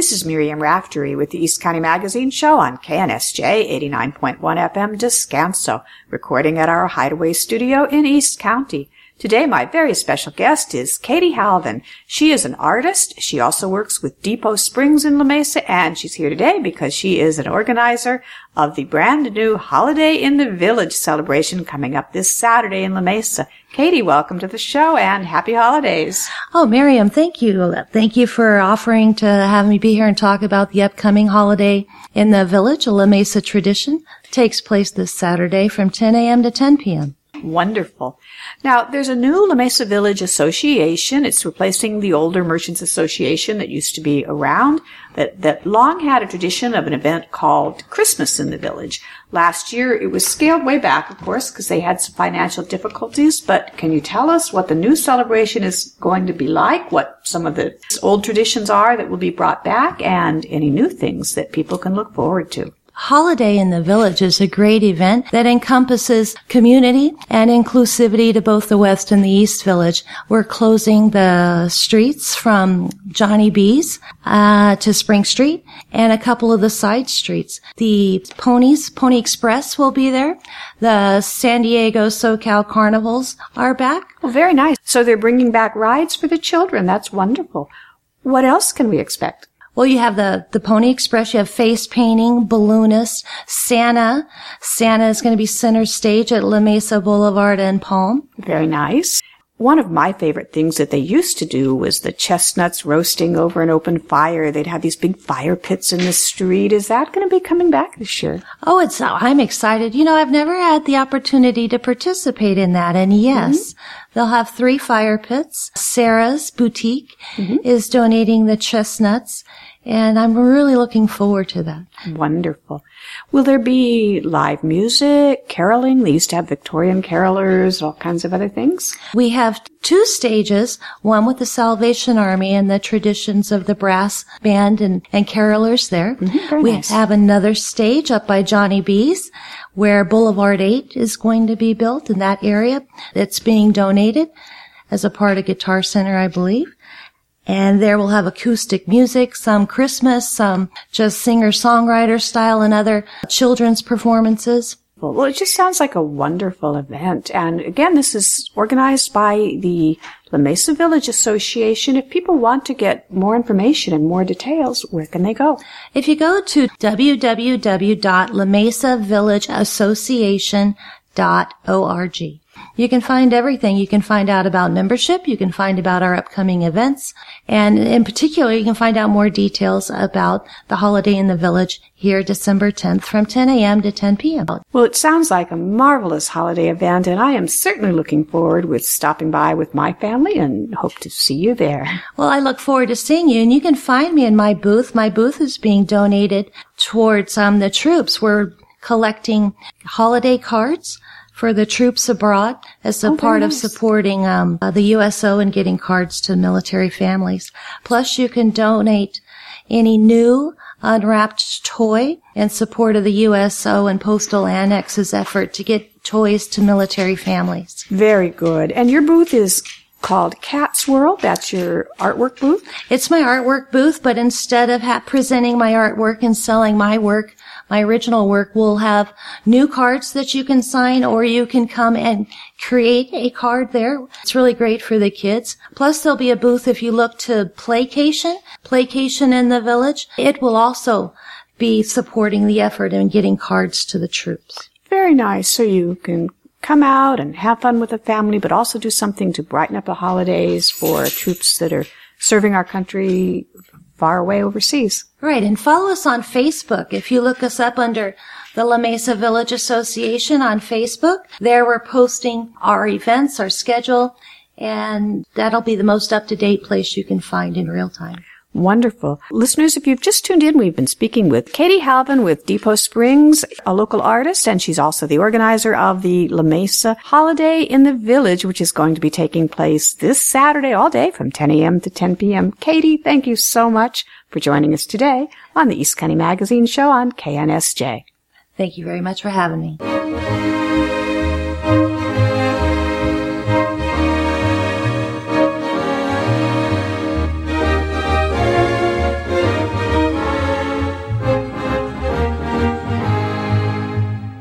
This is Miriam Raftery with the East County Magazine Show on KNSJ 89.1 FM Descanso, recording at our Hideaway studio in East County. Today, my very special guest is Katie Halvin. She is an artist. She also works with Depot Springs in La Mesa, and she's here today because she is an organizer of the brand new Holiday in the Village celebration coming up this Saturday in La Mesa. Katie, welcome to the show and happy holidays. Oh, Miriam, thank you. Thank you for offering to have me be here and talk about the upcoming Holiday in the Village, a La Mesa tradition. It takes place this Saturday from 10 a.m. to 10 p.m. Wonderful. Now, there's a new La Mesa Village Association. It's replacing the older Merchants Association that used to be around, that long had a tradition of an event called Christmas in the Village. Last year, it was scaled way back, of course, because they had some financial difficulties. But can you tell us what the new celebration is going to be like, what some of the old traditions are that will be brought back, and any new things that people can look forward to? Holiday in the Village is a great event that encompasses community and inclusivity to both the West and the East Village. We're closing the streets from Johnny B's to Spring Street and a couple of the side streets. The Pony Express will be there. The San Diego SoCal Carnivals are back. Well, very nice. So they're bringing back rides for the children. That's wonderful. What else can we expect? Well, you have the Pony Express, you have face painting, balloonists, Santa. Santa is going to be center stage at La Mesa Boulevard and Palm. Very nice. One of my favorite things that they used to do was the chestnuts roasting over an open fire. They'd have these big fire pits in the street. Is that going to be coming back this year? Oh, I'm excited. You know, I've never had the opportunity to participate in that. And yes, they'll have 3 fire pits. Sarah's Boutique is donating the chestnuts. And I'm really looking forward to that. Wonderful. Will there be live music, caroling? They used to have Victorian carolers, all kinds of other things. We have 2 stages, one with the Salvation Army and the traditions of the brass band and carolers there. Very nice. Have another stage up by Johnny B's where Boulevard 8 is going to be built in that area. It's being donated as a part of Guitar Center, I believe. And there we'll have acoustic music, some Christmas, some just singer-songwriter style, and other children's performances. Well, it just sounds like a wonderful event. And again, this is organized by the La Mesa Village Association. If people want to get more information and more details, where can they go? If you go to www.lamesavillageassociation.org, you can find everything. You can find out about membership. You can find about our upcoming events. And in particular, you can find out more details about the Holiday in the Village here December 10th from 10 a.m. to 10 p.m. Well, it sounds like a marvelous holiday event, and I am certainly looking forward with stopping by with my family and hope to see you there. Well, I look forward to seeing you, and you can find me in my booth. My booth is being donated towards the troops. We're collecting holiday cards for the troops abroad as a part of supporting the USO and getting cards to military families. Plus, you can donate any new unwrapped toy in support of the USO and Postal Annex's effort to get toys to military families. Very good. And your booth is called Cat's World. That's your artwork booth? It's my artwork booth, but instead of presenting my artwork and selling my work, my original work, we'll have new cards that you can sign, or you can come and create a card there. It's really great for the kids. Plus, there'll be a booth if you look to Playcation in the Village. It will also be supporting the effort in getting cards to the troops. Very nice. So you can come out and have fun with the family, but also do something to brighten up the holidays for troops that are serving our country far away overseas. Right, and follow us on Facebook. If you look us up under the La Mesa Village Association on Facebook, there we're posting our events, our schedule, and that'll be the most up-to-date place you can find in real time. Wonderful. Listeners, if you've just tuned in, we've been speaking with Katie Halvin with Depot Springs, a local artist, and she's also the organizer of the La Mesa Holiday in the Village, which is going to be taking place this Saturday all day from 10 a.m. to 10 p.m. Katie, thank you so much for joining us today on the East County Magazine Show on KNSJ. Thank you very much for having me.